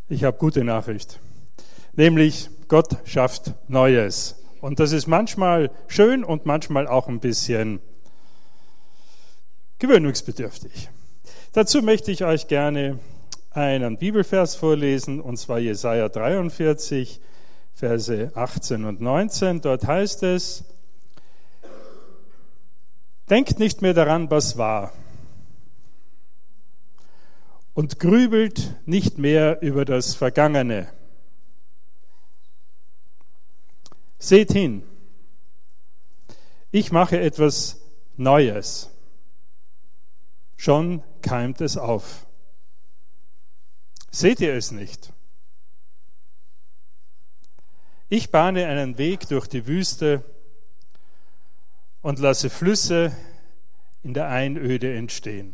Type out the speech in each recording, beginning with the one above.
Ich habe gute Nachricht, nämlich Gott schafft Neues. Und das ist manchmal schön und manchmal auch ein bisschen gewöhnungsbedürftig. Dazu möchte ich euch gerne einen Bibelvers vorlesen, und zwar Jesaja 43, Verse 18 und 19. Dort heißt es: Denkt nicht mehr daran, was war, und grübelt nicht mehr über das Vergangene. Seht hin, ich mache etwas Neues. Schon keimt es auf. Seht ihr es nicht? Ich bahne einen Weg durch die Wüste und lasse Flüsse in der Einöde entstehen.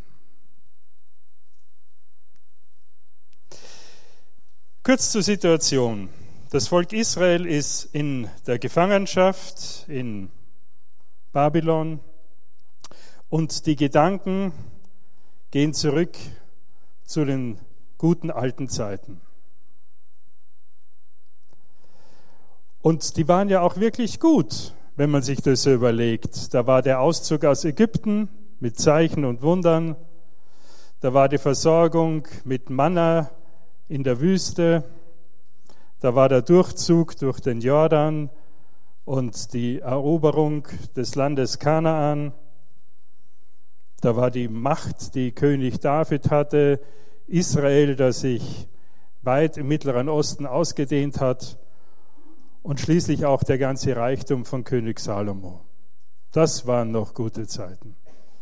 Kurz zur Situation. Das Volk Israel ist in der Gefangenschaft in Babylon und die Gedanken gehen zurück zu den guten alten Zeiten. Und die waren ja auch wirklich gut, wenn man sich das so überlegt. Da war der Auszug aus Ägypten mit Zeichen und Wundern. Da war die Versorgung mit Manna in der Wüste. Da war der Durchzug durch den Jordan und die Eroberung des Landes Kanaan. Da war die Macht, die König David hatte, Israel, das sich weit im Mittleren Osten ausgedehnt hat, und schließlich auch der ganze Reichtum von König Salomo. Das waren noch gute Zeiten.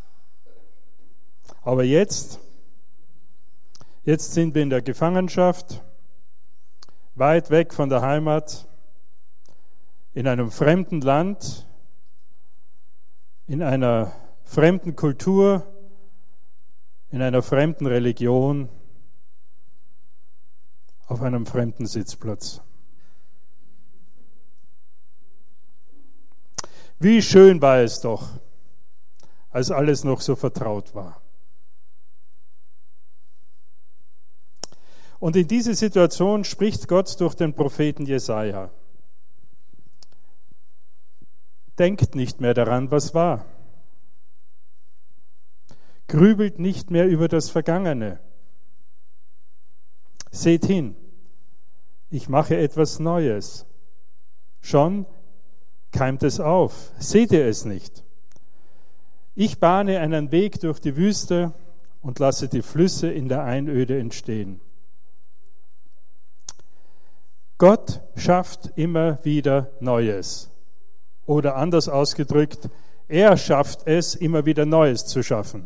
Aber jetzt sind wir in der Gefangenschaft, weit weg von der Heimat, in einem fremden Land, in einer fremden Kultur, in einer fremden Religion, auf einem fremden Sitzplatz. Wie schön war es doch, als alles noch so vertraut war. Und in diese Situation spricht Gott durch den Propheten Jesaja. Denkt nicht mehr daran, was war. Grübelt nicht mehr über das Vergangene. Seht hin, ich mache etwas Neues. Schon keimt es auf. Seht ihr es nicht? Ich bahne einen Weg durch die Wüste und lasse die Flüsse in der Einöde entstehen. Gott schafft immer wieder Neues. Oder anders ausgedrückt, er schafft es, immer wieder Neues zu schaffen.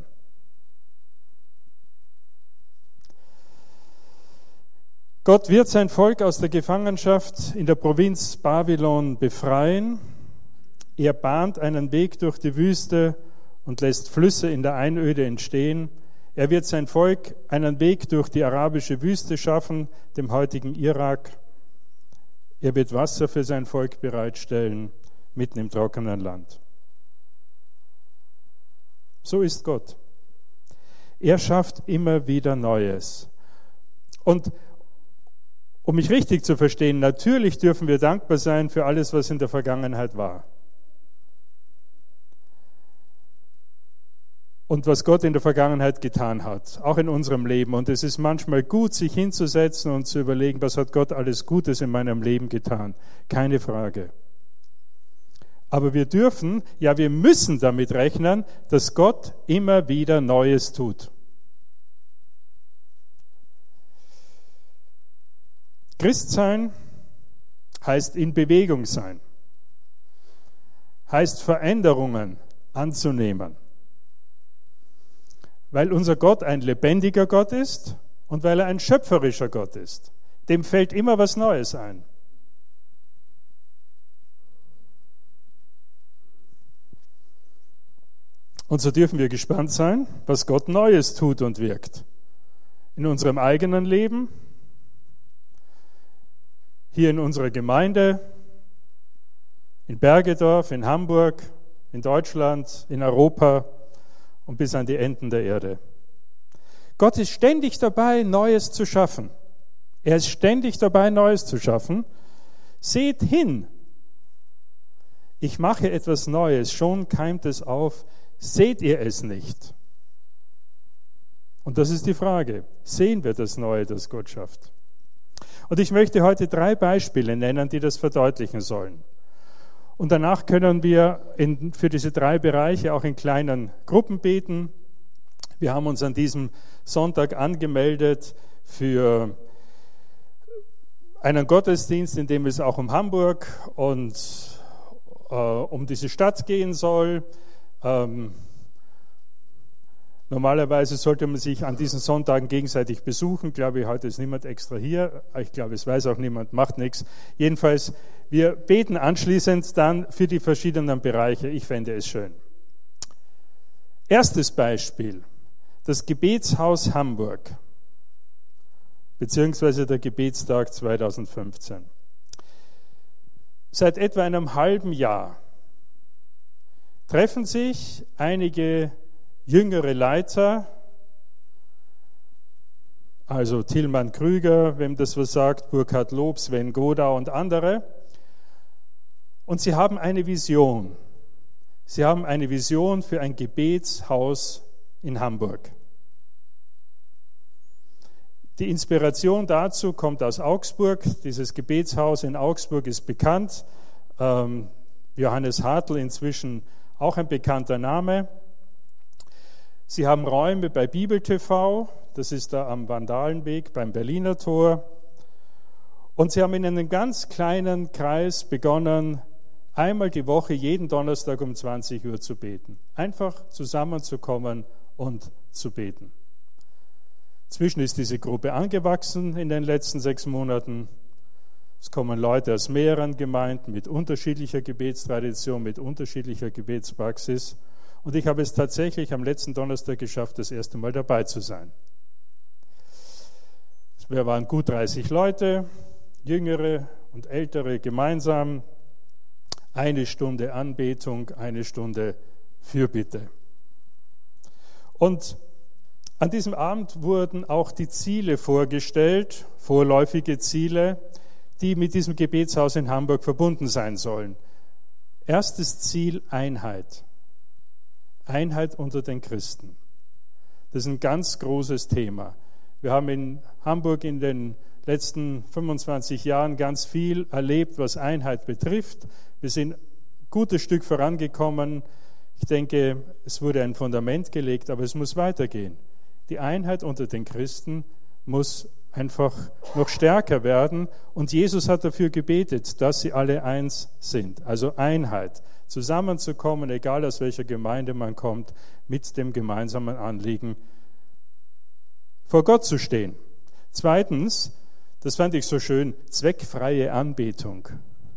Gott wird sein Volk aus der Gefangenschaft in der Provinz Babylon befreien. Er bahnt einen Weg durch die Wüste und lässt Flüsse in der Einöde entstehen. Er wird sein Volk einen Weg durch die arabische Wüste schaffen, dem heutigen Irak. Er wird Wasser für sein Volk bereitstellen, mitten im trockenen Land. So ist Gott. Er schafft immer wieder Neues. Und um mich richtig zu verstehen, natürlich dürfen wir dankbar sein für alles, was in der Vergangenheit war. Und was Gott in der Vergangenheit getan hat, auch in unserem Leben. Und es ist manchmal gut, sich hinzusetzen und zu überlegen, was hat Gott alles Gutes in meinem Leben getan. Keine Frage. Aber wir dürfen, ja wir müssen damit rechnen, dass Gott immer wieder Neues tut. Christsein heißt in Bewegung sein, heißt Veränderungen anzunehmen. Weil unser Gott ein lebendiger Gott ist und weil er ein schöpferischer Gott ist. Dem fällt immer was Neues ein. Und so dürfen wir gespannt sein, was Gott Neues tut und wirkt. In unserem eigenen Leben, hier in unserer Gemeinde, in Bergedorf, in Hamburg, in Deutschland, in Europa und bis an die Enden der Erde. Gott ist ständig dabei, Neues zu schaffen. Er ist ständig dabei, Neues zu schaffen. Seht hin. Ich mache etwas Neues, schon keimt es auf. Seht ihr es nicht? Und das ist die Frage. Sehen wir das Neue, das Gott schafft? Und ich möchte heute 3 Beispiele nennen, die das verdeutlichen sollen. Und danach können wir für diese 3 Bereiche auch in kleinen Gruppen beten. Wir haben uns an diesem Sonntag angemeldet für einen Gottesdienst, in dem es auch um Hamburg und um diese Stadt gehen soll. Normalerweise sollte man sich an diesen Sonntagen gegenseitig besuchen. Ich glaube, heute ist niemand extra hier. Ich glaube, es weiß auch niemand, macht nichts. Jedenfalls, wir beten anschließend dann für die verschiedenen Bereiche. Ich fände es schön. Erstes Beispiel, das Gebetshaus Hamburg, beziehungsweise der Gebetstag 2015. Seit etwa einem halben Jahr treffen sich einige jüngere Leiter, also Tilman Krüger, wem das was sagt, Burkhard Lob, Sven Godau und andere. Und sie haben eine Vision. Sie haben eine Vision für ein Gebetshaus in Hamburg. Die Inspiration dazu kommt aus Augsburg. Dieses Gebetshaus in Augsburg ist bekannt. Johannes Hartl inzwischen auch ein bekannter Name. Sie haben Räume bei Bibel TV, das ist da am Vandalenweg beim Berliner Tor. Und sie haben in einem ganz kleinen Kreis begonnen, einmal die Woche, jeden Donnerstag um 20 Uhr zu beten. Einfach zusammenzukommen und zu beten. Inzwischen ist diese Gruppe angewachsen in den letzten 6 Monaten. Es kommen Leute aus mehreren Gemeinden mit unterschiedlicher Gebetstradition, mit unterschiedlicher Gebetspraxis. Und ich habe es tatsächlich am letzten Donnerstag geschafft, das erste Mal dabei zu sein. Wir waren gut 30 Leute, Jüngere und Ältere gemeinsam. 1 Stunde Anbetung, 1 Stunde Fürbitte. Und an diesem Abend wurden auch die Ziele vorgestellt, vorläufige Ziele, die mit diesem Gebetshaus in Hamburg verbunden sein sollen. Erstes Ziel, Einheit. Einheit unter den Christen. Das ist ein ganz großes Thema. Wir haben in Hamburg in den letzten 25 Jahren ganz viel erlebt, was Einheit betrifft. Wir sind ein gutes Stück vorangekommen. Ich denke, es wurde ein Fundament gelegt, aber es muss weitergehen. Die Einheit unter den Christen muss einfach noch stärker werden. Und Jesus hat dafür gebetet, dass sie alle eins sind. Also Einheit. Zusammenzukommen, egal aus welcher Gemeinde man kommt, mit dem gemeinsamen Anliegen, vor Gott zu stehen. Zweitens, das fand ich so schön, zweckfreie Anbetung.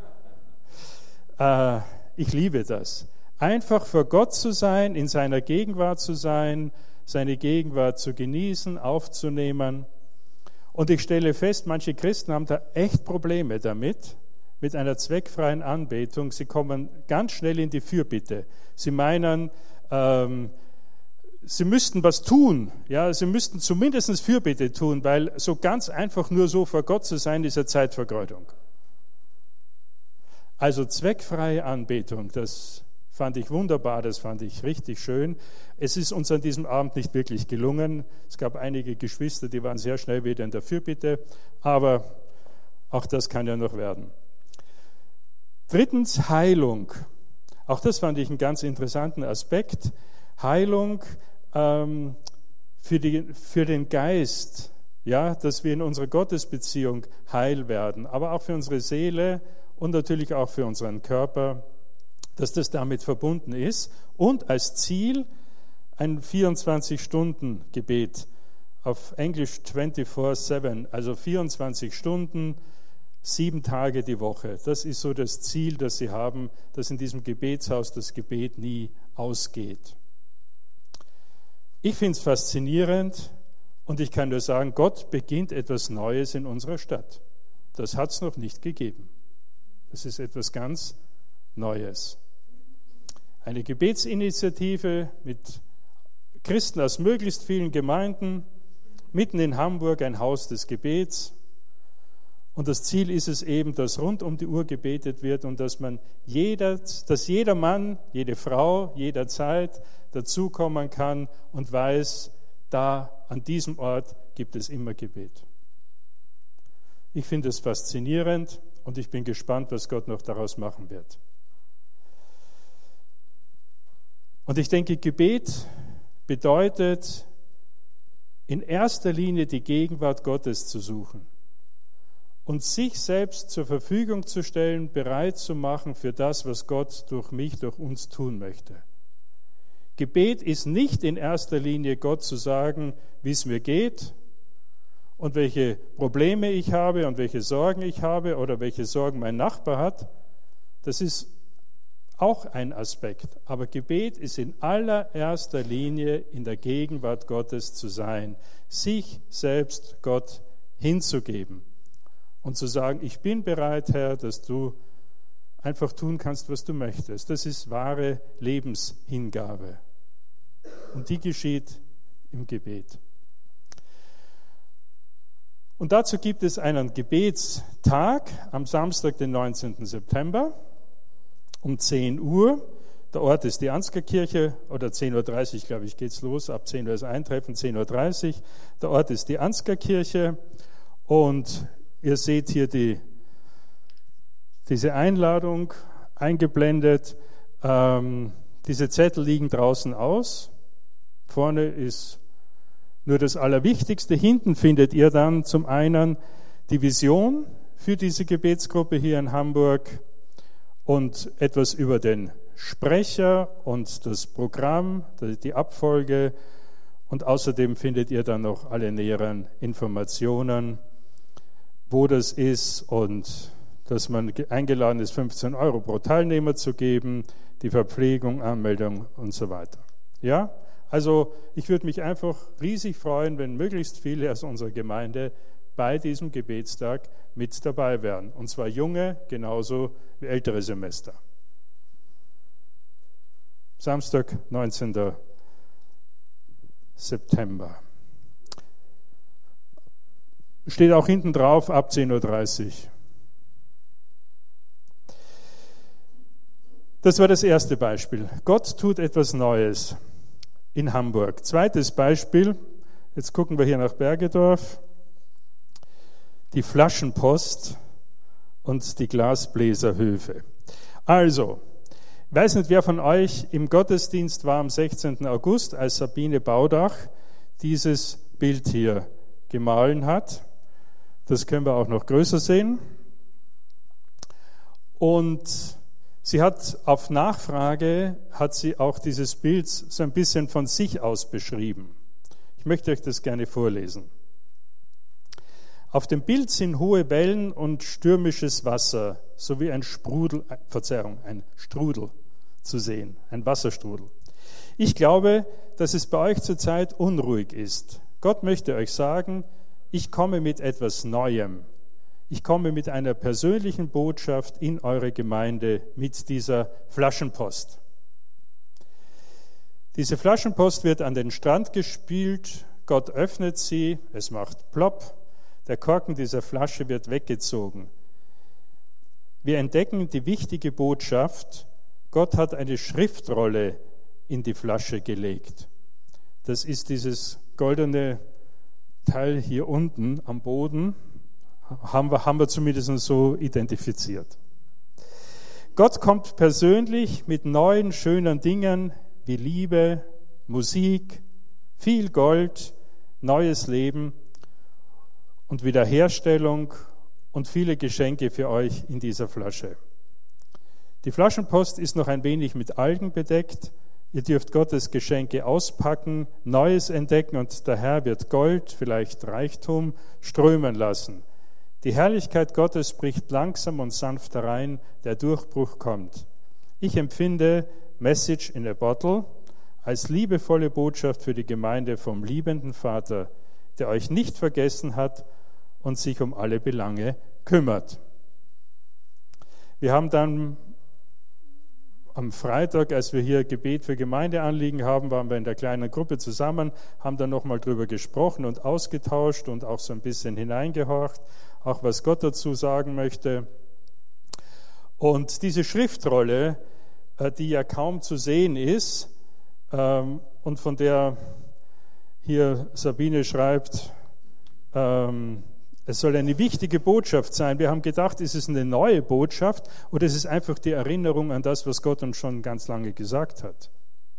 Ich liebe das. Einfach vor Gott zu sein, in seiner Gegenwart zu sein, seine Gegenwart zu genießen, aufzunehmen. Und ich stelle fest, manche Christen haben da echt Probleme damit, mit einer zweckfreien Anbetung. Sie kommen ganz schnell in die Fürbitte. Sie meinen, sie müssten was tun. Ja, sie müssten zumindest Fürbitte tun, weil so ganz einfach nur so vor Gott zu sein, ist ja Zeitvergeudung. Also zweckfreie Anbetung, das fand ich wunderbar, das fand ich richtig schön. Es ist uns an diesem Abend nicht wirklich gelungen. Es gab einige Geschwister, die waren sehr schnell wieder in der Fürbitte, aber auch das kann ja noch werden. Drittens, Heilung. Auch das fand ich einen ganz interessanten Aspekt. Heilung für den Geist, ja, dass wir in unserer Gottesbeziehung heil werden, aber auch für unsere Seele und natürlich auch für unseren Körper, dass das damit verbunden ist. Und als Ziel ein 24-Stunden-Gebet, auf Englisch 24/7, also 24 Stunden, 7 Tage die Woche. Das ist so das Ziel, das sie haben, dass in diesem Gebetshaus das Gebet nie ausgeht. Ich finde es faszinierend und ich kann nur sagen, Gott beginnt etwas Neues in unserer Stadt. Das hat es noch nicht gegeben. Das ist etwas ganz Neues. Eine Gebetsinitiative mit Christen aus möglichst vielen Gemeinden, mitten in Hamburg ein Haus des Gebets. Und das Ziel ist es eben, dass rund um die Uhr gebetet wird und dass jeder Mann, jede Frau, jederzeit dazukommen kann und weiß, da an diesem Ort gibt es immer Gebet. Ich finde es faszinierend und ich bin gespannt, was Gott noch daraus machen wird. Und ich denke, Gebet bedeutet in erster Linie die Gegenwart Gottes zu suchen und sich selbst zur Verfügung zu stellen, bereit zu machen für das, was Gott durch mich, durch uns tun möchte. Gebet ist nicht in erster Linie Gott zu sagen, wie es mir geht und welche Probleme ich habe und welche Sorgen ich habe oder welche Sorgen mein Nachbar hat. Das ist auch ein Aspekt. Aber Gebet ist in allererster Linie in der Gegenwart Gottes zu sein, sich selbst Gott hinzugeben und zu sagen, ich bin bereit, Herr, dass du einfach tun kannst, was du möchtest. Das ist wahre Lebenshingabe. Und die geschieht im Gebet. Und dazu gibt es einen Gebetstag am Samstag, den 19. September um 10 Uhr. Der Ort ist die Ansgarkirche, oder 10.30 Uhr, glaube ich, geht es los. Ab 10 Uhr ist Eintreffen, 10.30 Uhr. Der Ort ist die Ansgarkirche. Und ihr seht hier diese Einladung eingeblendet. Diese Zettel liegen draußen aus. Vorne ist nur das Allerwichtigste. Hinten findet ihr dann zum einen die Vision für diese Gebetsgruppe hier in Hamburg und etwas über den Sprecher und das Programm, die Abfolge. Und außerdem findet ihr dann noch alle näheren Informationen, wo das ist und dass man eingeladen ist, 15 € pro Teilnehmer zu geben, die Verpflegung, Anmeldung und so weiter. Ja, also ich würde mich einfach riesig freuen, wenn möglichst viele aus unserer Gemeinde bei diesem Gebetstag mit dabei wären. Und zwar junge genauso wie ältere Semester. Samstag, 19. September. Steht auch hinten drauf, ab 10.30 Uhr. Das war das erste Beispiel. Gott tut etwas Neues in Hamburg. Zweites Beispiel, jetzt gucken wir hier nach Bergedorf, die Flaschenpost und die Glasbläserhöfe. Also, ich weiß nicht, wer von euch im Gottesdienst war am 16. August, als Sabine Baudach dieses Bild hier gemahlen hat. Das können wir auch noch größer sehen. Und sie hat auf Nachfrage, hat sie auch dieses Bild so ein bisschen von sich aus beschrieben. Ich möchte euch das gerne vorlesen. Auf dem Bild sind hohe Wellen und stürmisches Wasser sowie ein Strudel zu sehen, ein Wasserstrudel. Ich glaube, dass es bei euch zurzeit unruhig ist. Gott möchte euch sagen, ich komme mit etwas Neuem. Ich komme mit einer persönlichen Botschaft in eure Gemeinde, mit dieser Flaschenpost. Diese Flaschenpost wird an den Strand gespült, Gott öffnet sie, es macht plopp, der Korken dieser Flasche wird weggezogen. Wir entdecken die wichtige Botschaft, Gott hat eine Schriftrolle in die Flasche gelegt. Das ist dieses goldene Teil hier unten am Boden, haben wir zumindest so identifiziert. Gott kommt persönlich mit neuen, schönen Dingen wie Liebe, Musik, viel Gold, neues Leben und Wiederherstellung und viele Geschenke für euch in dieser Flasche. Die Flaschenpost ist noch ein wenig mit Algen bedeckt. Ihr dürft Gottes Geschenke auspacken, Neues entdecken und der Herr wird Gold, vielleicht Reichtum, strömen lassen. Die Herrlichkeit Gottes bricht langsam und sanft herein, der Durchbruch kommt. Ich empfinde Message in a Bottle als liebevolle Botschaft für die Gemeinde vom liebenden Vater, der euch nicht vergessen hat und sich um alle Belange kümmert. Wir haben dann am Freitag, als wir hier Gebet für Gemeindeanliegen haben, waren wir in der kleinen Gruppe zusammen, haben dann nochmal drüber gesprochen und ausgetauscht und auch so ein bisschen hineingehorcht, auch was Gott dazu sagen möchte. Und diese Schriftrolle, die ja kaum zu sehen ist und von der hier Sabine schreibt, es soll eine wichtige Botschaft sein. Wir haben gedacht, ist es eine neue Botschaft oder ist es einfach die Erinnerung an das, was Gott uns schon ganz lange gesagt hat?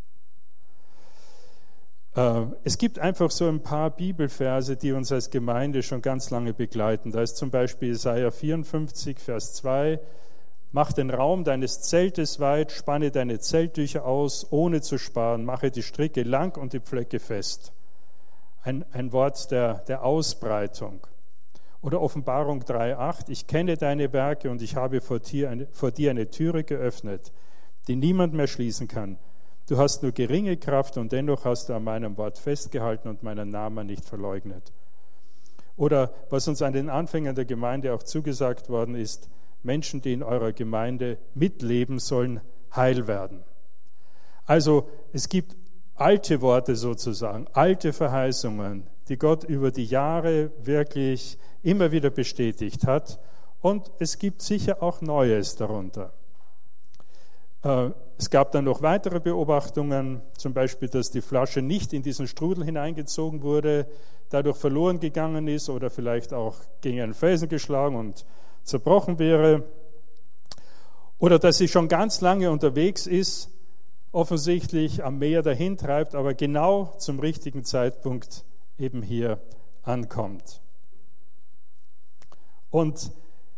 Es gibt einfach so ein paar Bibelverse, die uns als Gemeinde schon ganz lange begleiten. Da ist zum Beispiel Jesaja 54, Vers 2, mach den Raum deines Zeltes weit, spanne deine Zelttücher aus, ohne zu sparen, mache die Stricke lang und die Pflöcke fest. Ein Wort der Ausbreitung. Oder Offenbarung 3,8, ich kenne deine Werke und ich habe vor dir eine Türe geöffnet, die niemand mehr schließen kann. Du hast nur geringe Kraft und dennoch hast du an meinem Wort festgehalten und meinen Namen nicht verleugnet. Oder was uns an den Anfängen der Gemeinde auch zugesagt worden ist, Menschen, die in eurer Gemeinde mitleben sollen, heil werden. Also es gibt alte Worte sozusagen, alte Verheißungen, die Gott über die Jahre wirklich immer wieder bestätigt hat. Und es gibt sicher auch Neues darunter. Es gab dann noch weitere Beobachtungen, zum Beispiel, dass die Flasche nicht in diesen Strudel hineingezogen wurde, dadurch verloren gegangen ist oder vielleicht auch gegen einen Felsen geschlagen und zerbrochen wäre. Oder dass sie schon ganz lange unterwegs ist, offensichtlich am Meer dahin treibt, aber genau zum richtigen Zeitpunkt eben hier ankommt. Und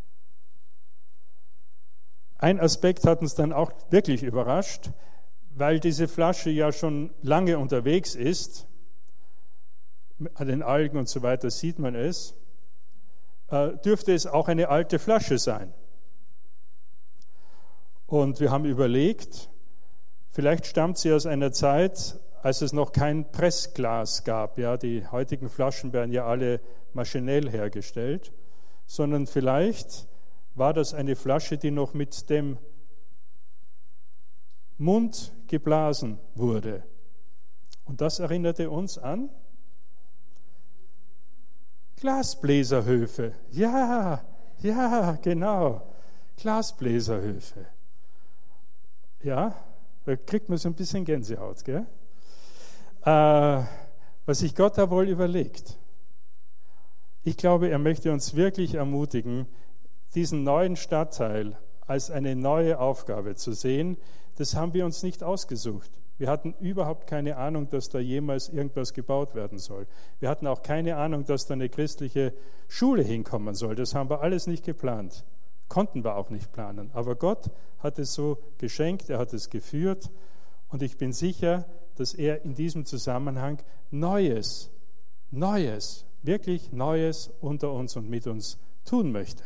ein Aspekt hat uns dann auch wirklich überrascht, weil diese Flasche ja schon lange unterwegs ist, an den Algen und so weiter sieht man es, dürfte es auch eine alte Flasche sein. Und wir haben überlegt, vielleicht stammt sie aus einer Zeit, als es noch kein Pressglas gab. Ja, die heutigen Flaschen werden ja alle maschinell hergestellt, sondern vielleicht war das eine Flasche, die noch mit dem Mund geblasen wurde. Und das erinnerte uns an Glasbläserhöfe. Ja, genau. Glasbläserhöfe. Ja, da kriegt man so ein bisschen Gänsehaut, gell? Was sich Gott da wohl überlegt. Ich glaube, er möchte uns wirklich ermutigen, diesen neuen Stadtteil als eine neue Aufgabe zu sehen. Das haben wir uns nicht ausgesucht. Wir hatten überhaupt keine Ahnung, dass da jemals irgendwas gebaut werden soll. Wir hatten auch keine Ahnung, dass da eine christliche Schule hinkommen soll. Das haben wir alles nicht geplant. Konnten wir auch nicht planen. Aber Gott hat es so geschenkt, er hat es geführt. Und ich bin sicher, dass er in diesem Zusammenhang Neues, wirklich Neues unter uns und mit uns tun möchte.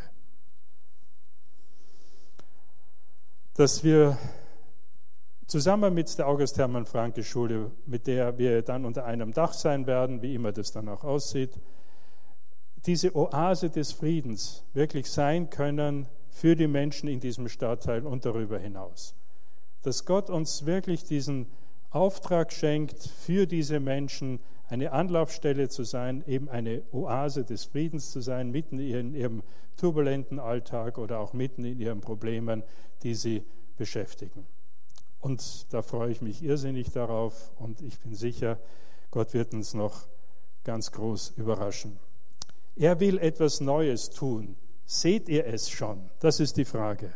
Dass wir zusammen mit der August-Hermann-Francke-Schule, mit der wir dann unter einem Dach sein werden, wie immer das dann auch aussieht, diese Oase des Friedens wirklich sein können für die Menschen in diesem Stadtteil und darüber hinaus. Dass Gott uns wirklich diesen Auftrag schenkt, für diese Menschen eine Anlaufstelle zu sein, eben eine Oase des Friedens zu sein, mitten in ihrem turbulenten Alltag oder auch mitten in ihren Problemen, die sie beschäftigen. Und da freue ich mich irrsinnig darauf und ich bin sicher, Gott wird uns noch ganz groß überraschen. Er will etwas Neues tun. Seht ihr es schon? Das ist die Frage.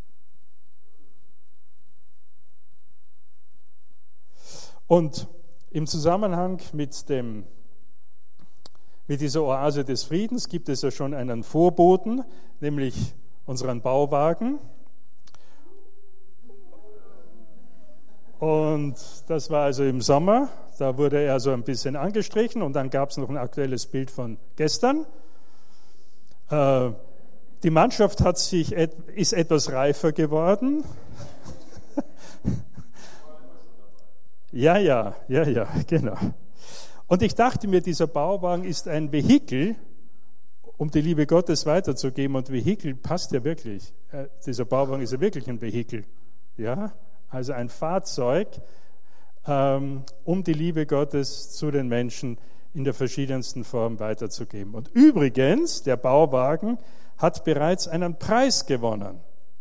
Und im Zusammenhang mit dieser Oase des Friedens gibt es ja schon einen Vorboten, nämlich unseren Bauwagen. Und das war also im Sommer, da wurde er so ein bisschen angestrichen und dann gab es noch ein aktuelles Bild von gestern. Die Mannschaft ist etwas reifer geworden. Ja, genau. Und ich dachte mir, dieser Bauwagen ist ein Vehikel, um die Liebe Gottes weiterzugeben. Und Vehikel passt ja wirklich. Dieser Bauwagen ist ja wirklich ein Vehikel. Ja, also ein Fahrzeug, um die Liebe Gottes zu den Menschen in der verschiedensten Form weiterzugeben. Und übrigens, der Bauwagen hat bereits einen Preis gewonnen,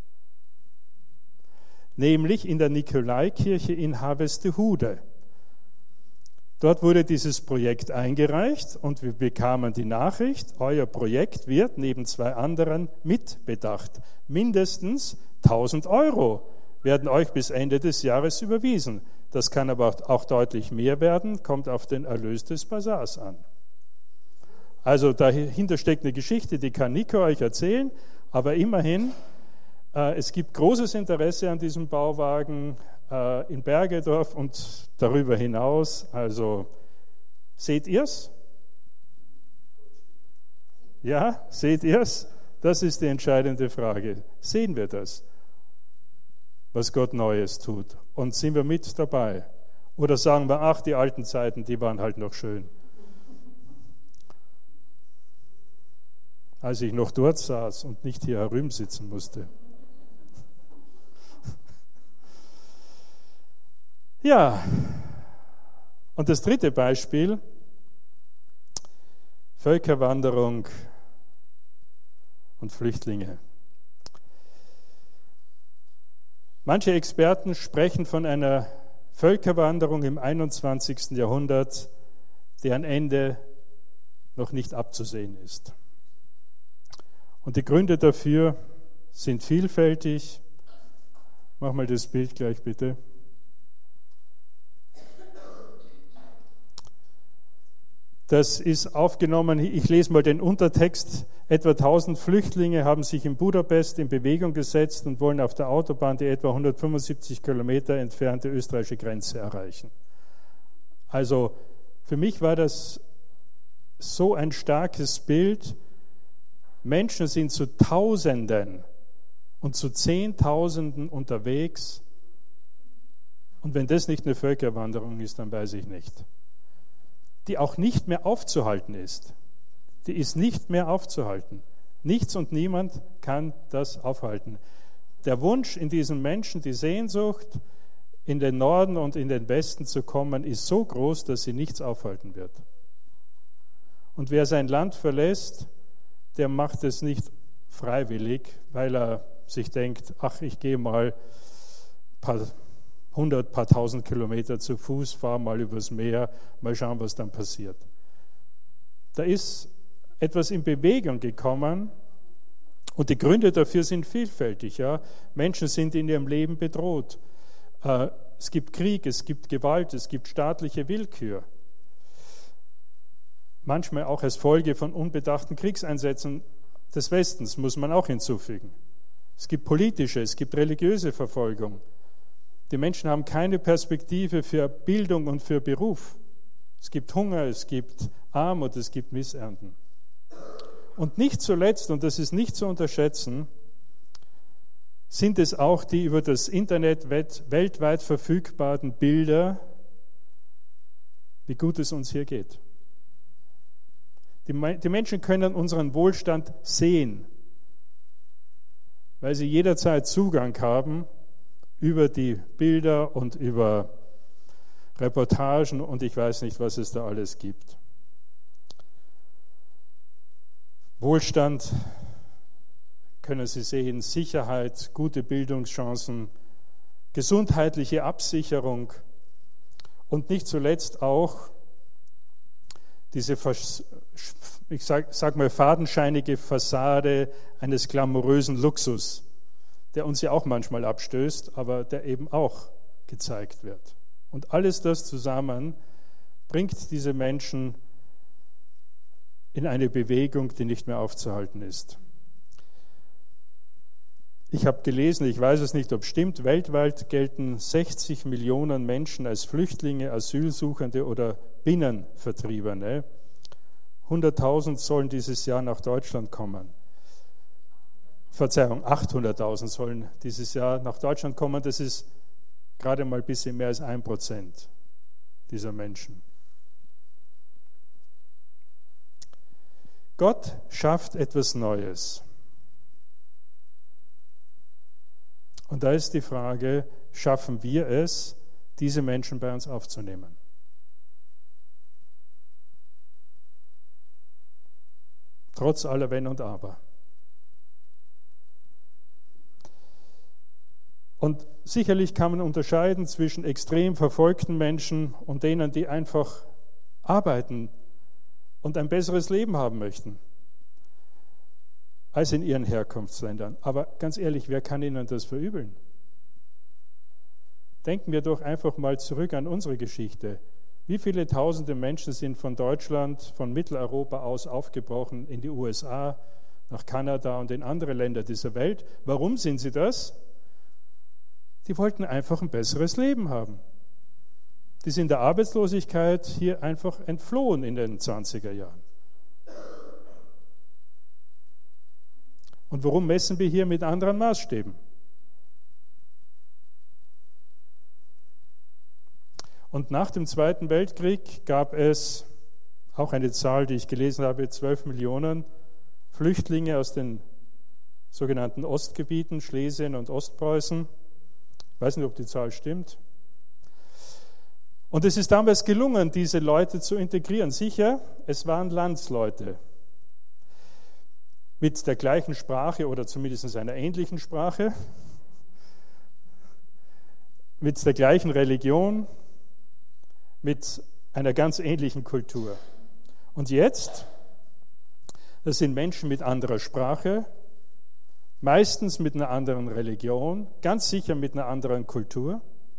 nämlich in der Nikolaikirche in Harvestehude. Dort wurde dieses Projekt eingereicht und wir bekamen die Nachricht, euer Projekt wird neben 2 anderen mitbedacht. Mindestens 1.000 € werden euch bis Ende des Jahres überwiesen. Das kann aber auch deutlich mehr werden, kommt auf den Erlös des Basars an. Also dahinter steckt eine Geschichte, die kann Nico euch erzählen, aber immerhin, es gibt großes Interesse an diesem Bauwagen in Bergedorf und darüber hinaus. Also seht ihr's? Ja, seht ihr's? Das ist die entscheidende Frage. Sehen wir das, was Gott Neues tut? Und sind wir mit dabei? Oder sagen wir, ach, die alten Zeiten, die waren halt noch schön. Als ich noch dort saß und nicht hier herüben sitzen musste. Ja, und das dritte Beispiel, Völkerwanderung und Flüchtlinge. Manche Experten sprechen von einer Völkerwanderung im 21. Jahrhundert, deren Ende noch nicht abzusehen ist. Und die Gründe dafür sind vielfältig. Mach mal das Bild gleich bitte. Das ist aufgenommen, ich lese mal den Untertext. Etwa 1000 Flüchtlinge haben sich in Budapest in Bewegung gesetzt und wollen auf der Autobahn die etwa 175 Kilometer entfernte österreichische Grenze erreichen. Also für mich war das so ein starkes Bild. Menschen sind zu Tausenden und zu Zehntausenden unterwegs. Und wenn das nicht eine Völkerwanderung ist, dann weiß ich nicht. Die auch nicht mehr aufzuhalten ist. Die ist nicht mehr aufzuhalten. Nichts und niemand kann das aufhalten. Der Wunsch in diesen Menschen, die Sehnsucht, in den Norden und in den Westen zu kommen, ist so groß, dass sie nichts aufhalten wird. Und wer sein Land verlässt, der macht es nicht freiwillig, weil er sich denkt, ach, ich gehe mal paar 1000 Kilometer zu Fuß, fahre mal übers Meer, mal schauen, was dann passiert. Da ist etwas in Bewegung gekommen und die Gründe dafür sind vielfältig. Ja? Menschen sind in ihrem Leben bedroht. Es gibt Krieg, es gibt Gewalt, es gibt staatliche Willkür. Manchmal auch als Folge von unbedachten Kriegseinsätzen des Westens, muss man auch hinzufügen. Es gibt politische, es gibt religiöse Verfolgung. Die Menschen haben keine Perspektive für Bildung und für Beruf. Es gibt Hunger, es gibt Armut, es gibt Missernten. Und nicht zuletzt, und das ist nicht zu unterschätzen, sind es auch die über das Internet weltweit verfügbaren Bilder, wie gut es uns hier geht. Die Menschen können unseren Wohlstand sehen, weil sie jederzeit Zugang haben über die Bilder und über Reportagen und ich weiß nicht, was es da alles gibt. Wohlstand können Sie sehen, Sicherheit, gute Bildungschancen, gesundheitliche Absicherung und nicht zuletzt auch diese, ich sag mal, fadenscheinige Fassade eines glamourösen Luxus, der uns ja auch manchmal abstößt, aber der eben auch gezeigt wird. Und alles das zusammen bringt diese Menschen in eine Bewegung, die nicht mehr aufzuhalten ist. Ich habe gelesen, ich weiß es nicht, ob es stimmt, weltweit gelten 60 Millionen Menschen als Flüchtlinge, Asylsuchende oder Binnenvertriebene. 100.000 sollen dieses Jahr nach Deutschland kommen. Verzeihung, 800.000 sollen dieses Jahr nach Deutschland kommen. Das ist gerade mal ein bisschen mehr als 1% dieser Menschen. Gott schafft etwas Neues. Und da ist die Frage, schaffen wir es, diese Menschen bei uns aufzunehmen? Trotz aller Wenn und Aber. Und sicherlich kann man unterscheiden zwischen extrem verfolgten Menschen und denen, die einfach arbeiten und ein besseres Leben haben möchten als in ihren Herkunftsländern. Aber ganz ehrlich, wer kann ihnen das verübeln? Denken wir doch einfach mal zurück an unsere Geschichte. Wie viele tausende Menschen sind von Deutschland, von Mitteleuropa aus aufgebrochen in die USA, nach Kanada und in andere Länder dieser Welt? Warum sind sie das? Die wollten einfach ein besseres Leben haben. Die sind der Arbeitslosigkeit hier einfach entflohen in den 20er Jahren. Und warum messen wir hier mit anderen Maßstäben? Und nach dem Zweiten Weltkrieg gab es auch eine Zahl, die ich gelesen habe, 12 Millionen Flüchtlinge aus den sogenannten Ostgebieten, Schlesien und Ostpreußen. Ich weiß nicht, ob die Zahl stimmt. Und es ist damals gelungen, diese Leute zu integrieren. Sicher, es waren Landsleute mit der gleichen Sprache oder zumindest einer ähnlichen Sprache, mit der gleichen Religion, mit einer ganz ähnlichen Kultur. Und jetzt, das sind Menschen mit anderer Sprache, meistens mit einer anderen Religion, ganz sicher mit einer anderen Kultur.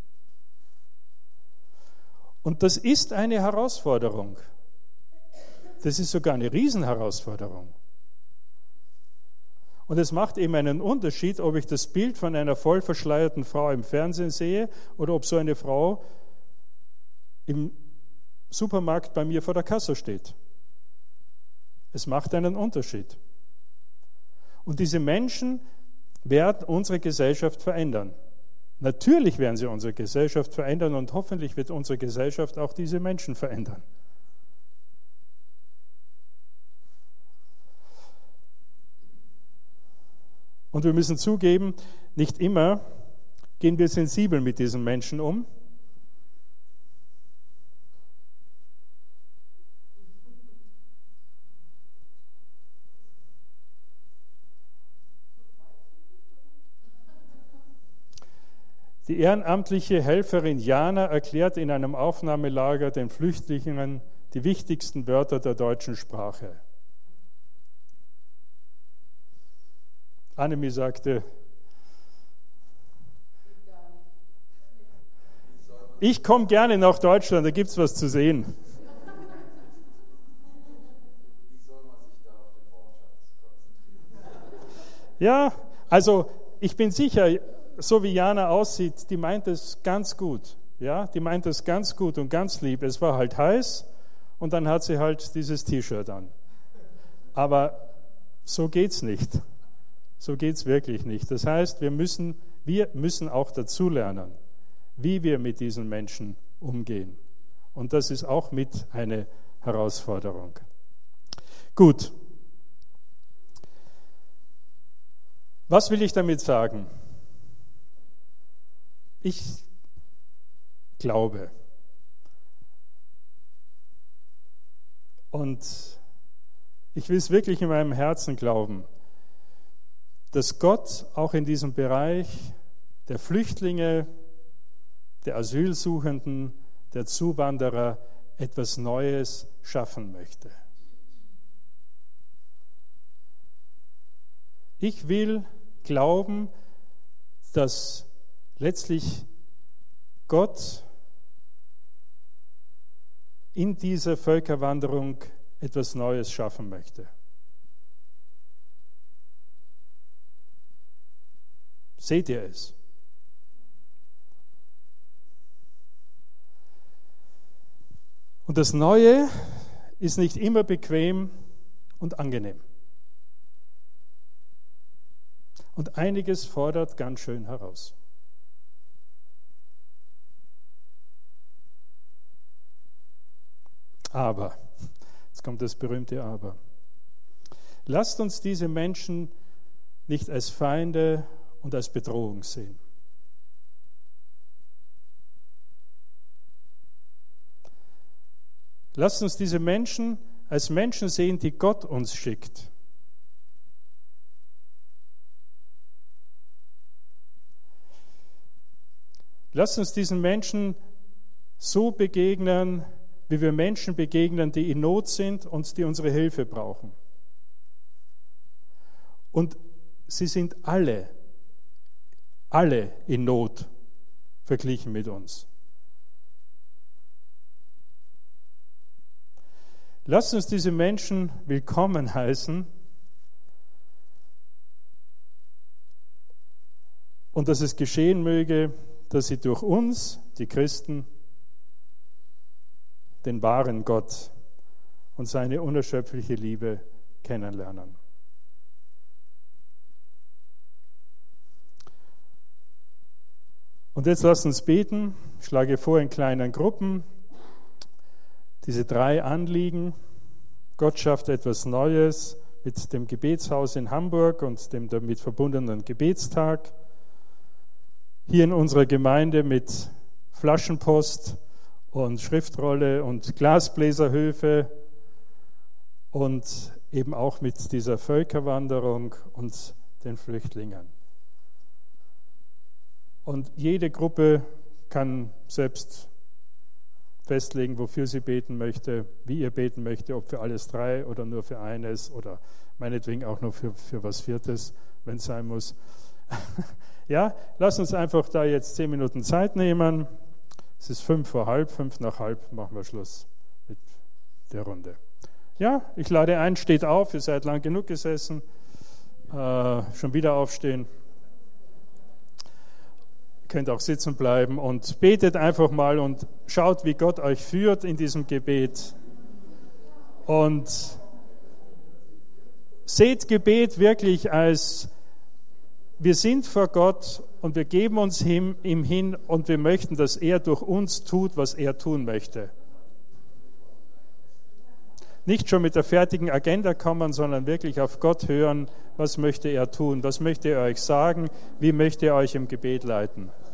Und das ist eine Herausforderung. Das ist sogar eine Riesenherausforderung. Und es macht eben einen Unterschied, ob ich das Bild von einer voll verschleierten Frau im Fernsehen sehe oder ob so eine Frau im Supermarkt bei mir vor der Kasse steht. Es macht einen Unterschied. Und diese Menschen werden unsere Gesellschaft verändern. Natürlich werden sie unsere Gesellschaft verändern und hoffentlich wird unsere Gesellschaft auch diese Menschen verändern. Und wir müssen zugeben, nicht immer gehen wir sensibel mit diesen Menschen um. Die ehrenamtliche Helferin Jana erklärt in einem Aufnahmelager den Flüchtlingen die wichtigsten Wörter der deutschen Sprache. Annemie sagte, ich komme gerne nach Deutschland, da gibt es was zu sehen. Wie soll man sich da auf den Wortschatz konzentrieren? Ja, also ich bin sicher, so wie Jana aussieht, die meint es ganz gut. Ja, die meint es ganz gut und ganz lieb. Es war halt heiß und dann hat sie halt dieses T-Shirt an. Aber so geht's nicht. So geht's wirklich nicht. Das heißt, wir müssen auch dazulernen, wie wir mit diesen Menschen umgehen. Und das ist auch mit eine Herausforderung. Gut. Was will ich damit sagen? Ich glaube und ich will es wirklich in meinem Herzen glauben, dass Gott auch in diesem Bereich der Flüchtlinge, der Asylsuchenden, der Zuwanderer etwas Neues schaffen möchte. Ich will glauben, dass letztlich Gott in dieser Völkerwanderung etwas Neues schaffen möchte. Seht ihr es? Und das Neue ist nicht immer bequem und angenehm. Und einiges fordert ganz schön heraus. Aber, jetzt kommt das berühmte Aber. Lasst uns diese Menschen nicht als Feinde und als Bedrohung sehen. Lasst uns diese Menschen als Menschen sehen, die Gott uns schickt. Lasst uns diesen Menschen so begegnen, wie wir Menschen begegnen, die in Not sind und die unsere Hilfe brauchen. Und sie sind alle in Not verglichen mit uns. Lasst uns diese Menschen willkommen heißen und dass es geschehen möge, dass sie durch uns, die Christen, den wahren Gott und seine unerschöpfliche Liebe kennenlernen. Und jetzt lasst uns beten. Ich schlage vor in kleinen Gruppen diese 3 Anliegen. Gott schafft etwas Neues mit dem Gebetshaus in Hamburg und dem damit verbundenen Gebetstag. Hier in unserer Gemeinde mit Flaschenpost und Schriftrolle und Glasbläserhöfe und eben auch mit dieser Völkerwanderung und den Flüchtlingen. Und jede Gruppe kann selbst festlegen, wofür sie beten möchte, wie ihr beten möchte, ob für alles 3 oder nur für eines oder meinetwegen auch nur für was 4., wenn es sein muss. Ja, lass uns einfach da jetzt 10 Minuten Zeit nehmen. Es ist 5 nach halb machen wir Schluss mit der Runde. Ja, ich lade ein, steht auf, ihr seid lang genug gesessen, schon wieder aufstehen. Ihr könnt auch sitzen bleiben und betet einfach mal und schaut, wie Gott euch führt in diesem Gebet. Und seht Gebet wirklich als, wir sind vor Gott und wir geben uns ihm hin und wir möchten, dass er durch uns tut, was er tun möchte. Nicht schon mit der fertigen Agenda kommen, sondern wirklich auf Gott hören, was möchte er tun, was möchte er euch sagen, wie möchte er euch im Gebet leiten.